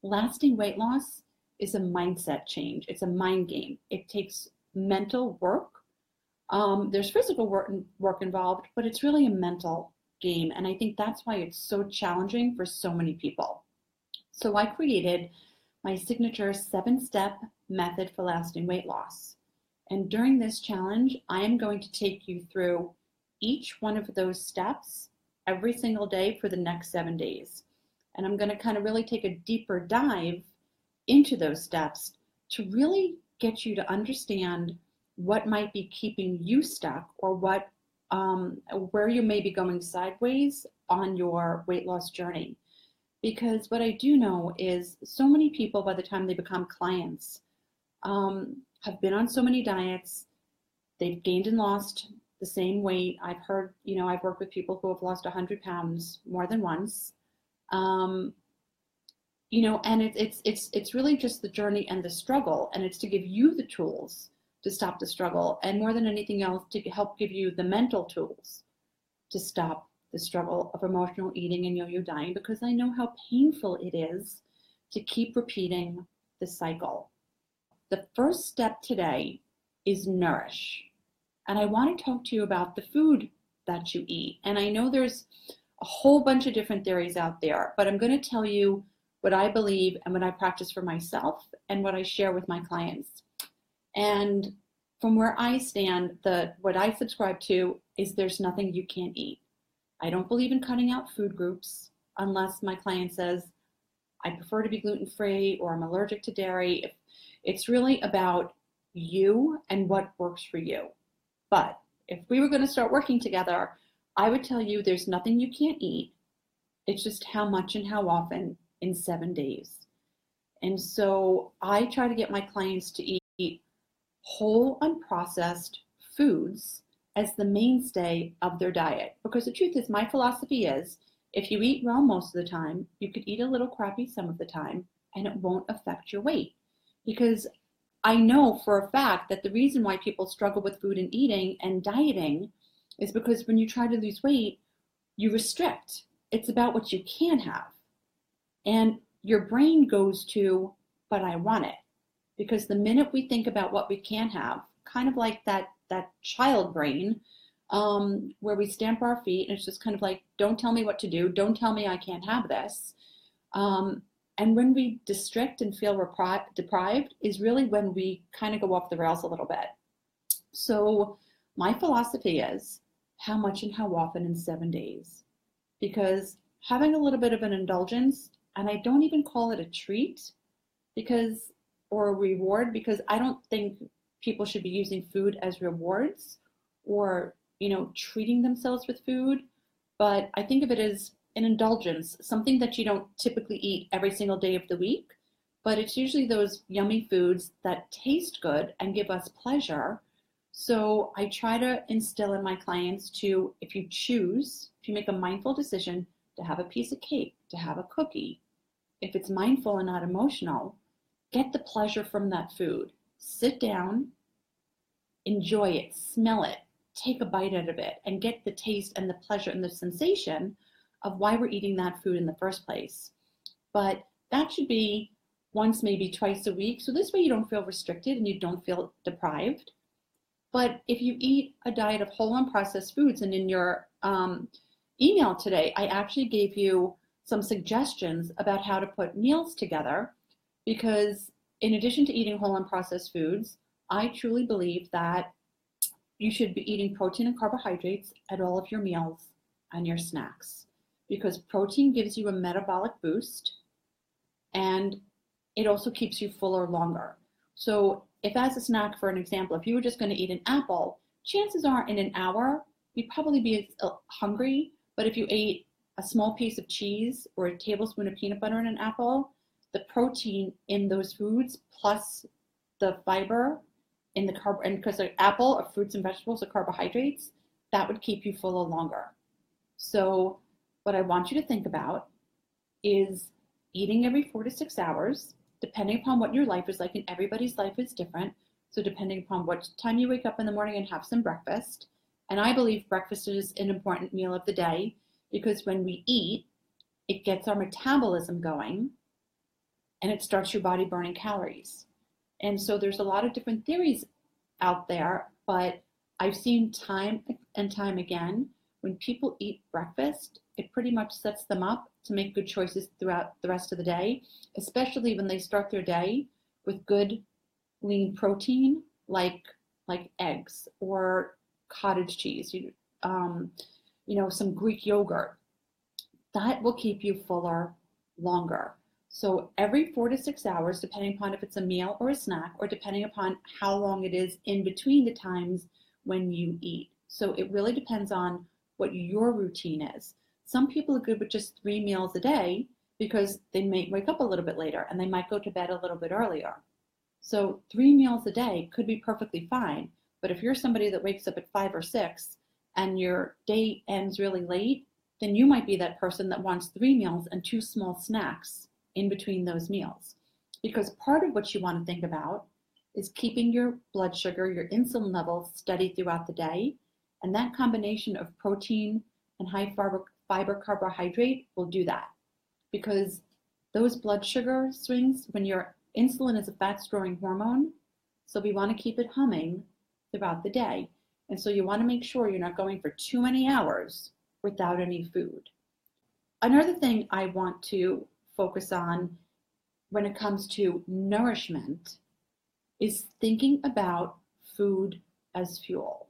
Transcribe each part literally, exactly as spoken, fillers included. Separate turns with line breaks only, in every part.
lasting weight loss is a mindset change. It's a mind game. It takes mental work. Um, there's physical work, work involved, but it's really a mental game. And I think that's why it's so challenging for so many people. So I created my signature seven-step method for lasting weight loss. And during this challenge, I am going to take you through each one of those steps every single day for the next seven days. And I'm going to kind of really take a deeper dive into those steps to really get you to understand what might be keeping you stuck, or what um, where you may be going sideways on your weight loss journey. Because what I do know is so many people, by the time they become clients, um, have been on so many diets, they've gained and lost the same weight. I've heard, you know, I've worked with people who have lost one hundred pounds more than once. Um, you know, and it's it's it's it's really just the journey and the struggle, and it's to give you the tools to stop the struggle, and more than anything else, to help give you the mental tools to stop the struggle of emotional eating and yo-yo dieting, because I know how painful it is to keep repeating the cycle. The first step today is nourish. And I want to talk to you about the food that you eat. And I know there's a whole bunch of different theories out there, but I'm going to tell you what I believe and what I practice for myself and what I share with my clients. And from where I stand, the what I subscribe to is there's nothing you can't eat. I don't believe in cutting out food groups unless my client says, I prefer to be gluten-free or I'm allergic to dairy. It's really about you and what works for you. But if we were going to start working together, I would tell you there's nothing you can't eat. It's just how much and how often in seven days. And so I try to get my clients to eat whole, unprocessed foods as the mainstay of their diet. Because the truth is, my philosophy is, if you eat well most of the time, you could eat a little crappy some of the time, and it won't affect your weight. Because I know for a fact that the reason why people struggle with food and eating and dieting is because when you try to lose weight, you restrict. It's about what you can have. And your brain goes to, but I want it. Because the minute we think about what we can have, kind of like that, that child brain, um, where we stamp our feet and it's just kind of like, don't tell me what to do. Don't tell me I can't have this. Um, and when we district and feel repri- deprived is really when we kind of go off the rails a little bit. So my philosophy is how much and how often in seven days. Because having a little bit of an indulgence, and I don't even call it a treat because or a reward, because I don't think people should be using food as rewards or, you know, treating themselves with food. But I think of it as an indulgence, something that you don't typically eat every single day of the week, but it's usually those yummy foods that taste good and give us pleasure. So I try to instill in my clients to, if you choose, if you make a mindful decision to have a piece of cake, to have a cookie, if it's mindful and not emotional, get the pleasure from that food. Sit down, enjoy it, smell it, take a bite out of it, and get the taste and the pleasure and the sensation of why we're eating that food in the first place. But that should be once, maybe twice a week. So this way you don't feel restricted and you don't feel deprived. But if you eat a diet of whole unprocessed foods, and in your um, email today, I actually gave you some suggestions about how to put meals together, because in addition to eating whole unprocessed foods, I truly believe that you should be eating protein and carbohydrates at all of your meals and your snacks, because protein gives you a metabolic boost and it also keeps you fuller longer. So if as a snack, for an example, if you were just going to eat an apple, chances are in an hour, you'd probably be hungry. But if you ate a small piece of cheese or a tablespoon of peanut butter in an apple, the protein in those foods plus the fiber in the carb, and because the apple or fruits and vegetables are carbohydrates, that would keep you fuller longer. So what I want you to think about is eating every four to six hours, depending upon what your life is like, and everybody's life is different. So depending upon what time you wake up in the morning and have some breakfast. And I believe breakfast is an important meal of the day, because when we eat, it gets our metabolism going. and it starts your body burning calories. And so there's a lot of different theories out there, but I've seen time and time again, when people eat breakfast, it pretty much sets them up to make good choices throughout the rest of the day, especially when they start their day with good lean protein like like eggs or cottage cheese, you, um, you know, some Greek yogurt. That will keep you fuller longer. So every four to six hours, depending upon if it's a meal or a snack, or depending upon how long it is in between the times when you eat. So it really depends on what your routine is. Some people are good with just three meals a day because they may wake up a little bit later and they might go to bed a little bit earlier. So three meals a day could be perfectly fine. But if you're somebody that wakes up at five or six and your day ends really late, then you might be that person that wants three meals and two small snacks in between those meals. Because part of what you want to think about is keeping your blood sugar, your insulin levels steady throughout the day. And that combination of protein and high fiber, fiber carbohydrate will do that. Because those blood sugar swings, when your insulin is a fat storing hormone, so we want to keep it humming throughout the day. And so you want to make sure you're not going for too many hours without any food. Another thing I want to focus on when it comes to nourishment is thinking about food as fuel.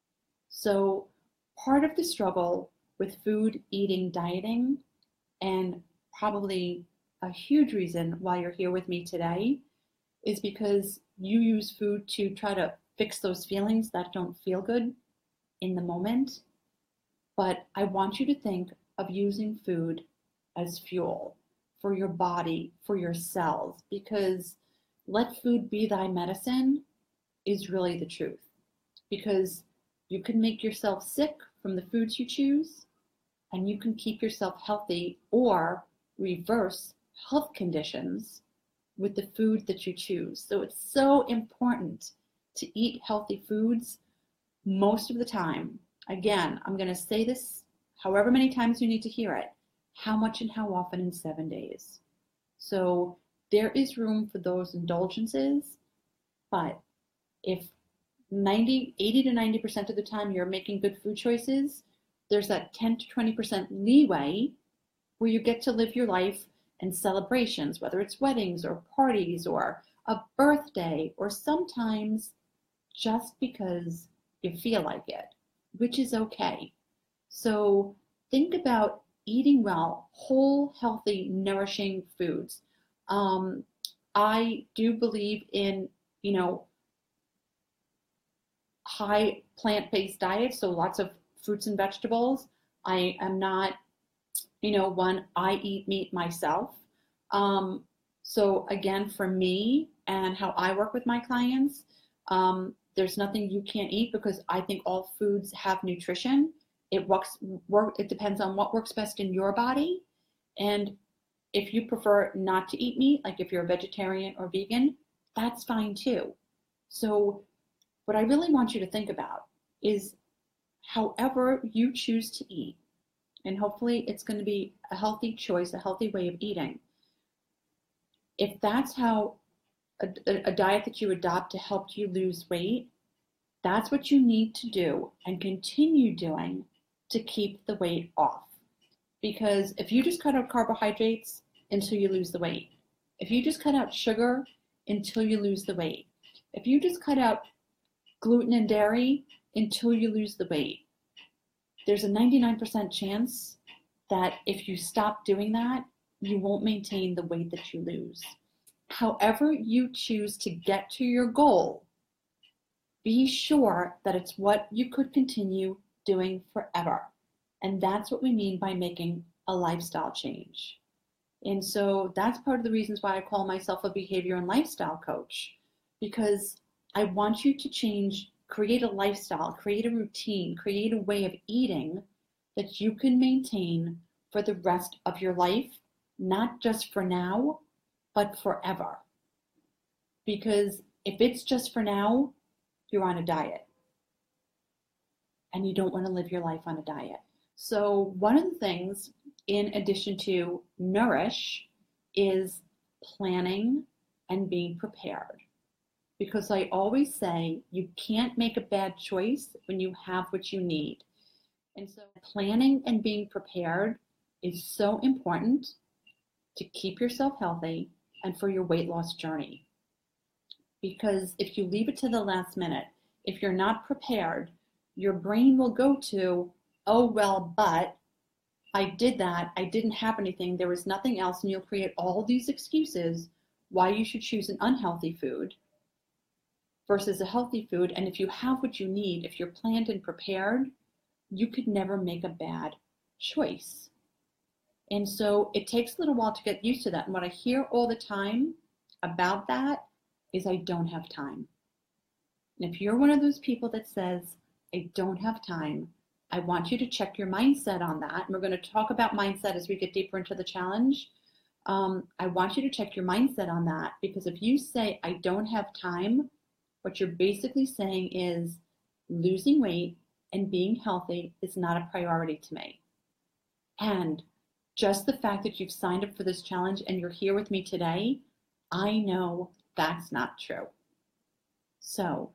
So part of the struggle with food eating dieting, and probably a huge reason why you're here with me today, is because you use food to try to fix those feelings that don't feel good in the moment. But I want you to think of using food as fuel for your body, for your cells, because let food be thy medicine is really the truth. Because you can make yourself sick from the foods you choose, and you can keep yourself healthy or reverse health conditions with the food that you choose. So it's so important to eat healthy foods most of the time. Again, I'm going to say this however many times you need to hear it. How much and how often in seven days. So there is room for those indulgences, but if ninety, eighty to ninety percent of the time you're making good food choices, there's that ten to twenty percent leeway where you get to live your life and celebrations, whether it's weddings or parties or a birthday, or sometimes just because you feel like it, which is okay. So think about eating well, whole, healthy, nourishing foods. Um, I do believe in, you know, high plant-based diets, so lots of fruits and vegetables. I am not, you know, one, I eat meat myself. Um, so again, for me and how I work with my clients, um, there's nothing you can't eat because I think all foods have nutrition. It works, work, it depends on what works best in your body. And if you prefer not to eat meat, like if you're a vegetarian or vegan, that's fine too. So what I really want you to think about is however you choose to eat, and hopefully it's going to be a healthy choice, a healthy way of eating. If that's how a, a diet that you adopt to help you lose weight, that's what you need to do and continue doing to keep the weight off. Because if you just cut out carbohydrates until you lose the weight, if you just cut out sugar until you lose the weight, if you just cut out gluten and dairy until you lose the weight, there's a ninety-nine percent chance that if you stop doing that, you won't maintain the weight that you lose. However you choose to get to your goal, be sure that it's what you could continue doing forever. And that's what we mean by making a lifestyle change. And so that's part of the reasons why I call myself a behavior and lifestyle coach, because I want you to change, create a lifestyle, create a routine, create a way of eating that you can maintain for the rest of your life, not just for now, but forever. Because if it's just for now, you're on a diet. And you don't want to live your life on a diet. So one of the things, in addition to nourish, is planning and being prepared. Because I always say you can't make a bad choice when you have what you need. And so planning and being prepared is so important to keep yourself healthy and for your weight loss journey. Because if you leave it to the last minute, if you're not prepared, your brain will go to, oh, well, but I did that. I didn't have anything. There was nothing else. And you'll create all these excuses why you should choose an unhealthy food versus a healthy food. And if you have what you need, if you're planned and prepared, you could never make a bad choice. And so it takes a little while to get used to that. And what I hear all the time about that is I don't have time. And if you're one of those people that says, I don't have time, I want you to check your mindset on that. And we're going to talk about mindset as we get deeper into the challenge. Um, I want you to check your mindset on that, because if you say, I don't have time, what you're basically saying is losing weight and being healthy is not a priority to me. And just the fact that you've signed up for this challenge and you're here with me today, I know that's not true. So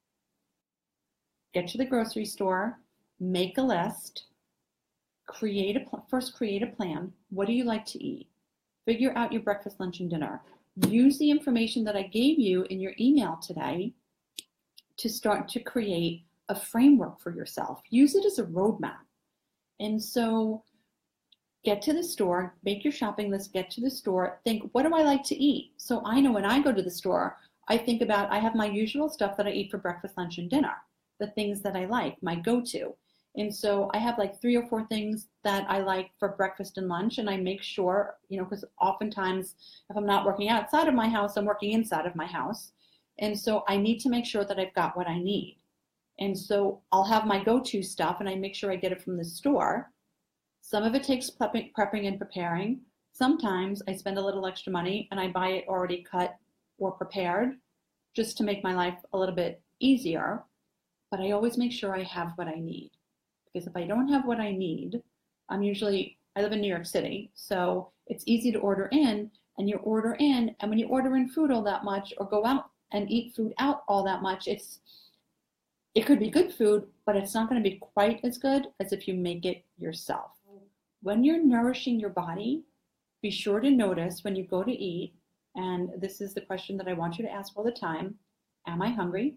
get to the grocery store, make a list, create a pl- first create a plan. What do you like to eat? Figure out your breakfast, lunch, and dinner. Use the information that I gave you in your email today to start to create a framework for yourself. Use it as a roadmap. And so get to the store, make your shopping list, get to the store, think, what do I like to eat? So I know when I go to the store, I think about, I have my usual stuff that I eat for breakfast, lunch, and dinner, the things that I like, my go-to. And so I have like three or four things that I like for breakfast and lunch, and I make sure, you know, because oftentimes if I'm not working outside of my house, I'm working inside of my house. And so I need to make sure that I've got what I need. And so I'll have my go-to stuff, and I make sure I get it from the store. Some of it takes prepping, prepping and preparing. Sometimes I spend a little extra money and I buy it already cut or prepared just to make my life a little bit easier. But I always make sure I have what I need. Because if I don't have what I need, I'm usually, I live in New York City, so it's easy to order in, and you order in, and when you order in food all that much or go out and eat food out all that much, it's it could be good food, but it's not going to be quite as good as if you make it yourself. When you're nourishing your body, be sure to notice when you go to eat, and this is the question that I want you to ask all the time, am I hungry?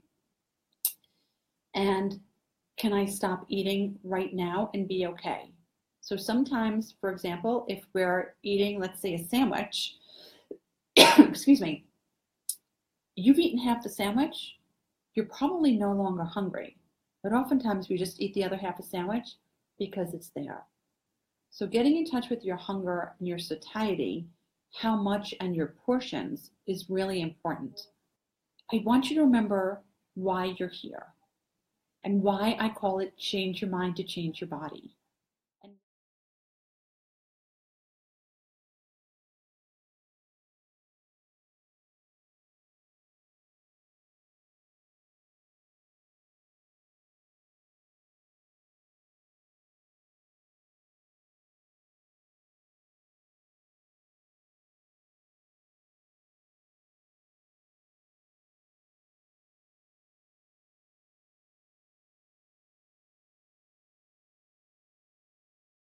And can I stop eating right now and be okay? So sometimes, for example, if we're eating, let's say, a sandwich, excuse me, you've eaten half the sandwich, you're probably no longer hungry. But oftentimes we just eat the other half of the sandwich because it's there. So getting in touch with your hunger and your satiety, how much and your portions is really important. I want you to remember why you're here and why I call it change your mind to change your body.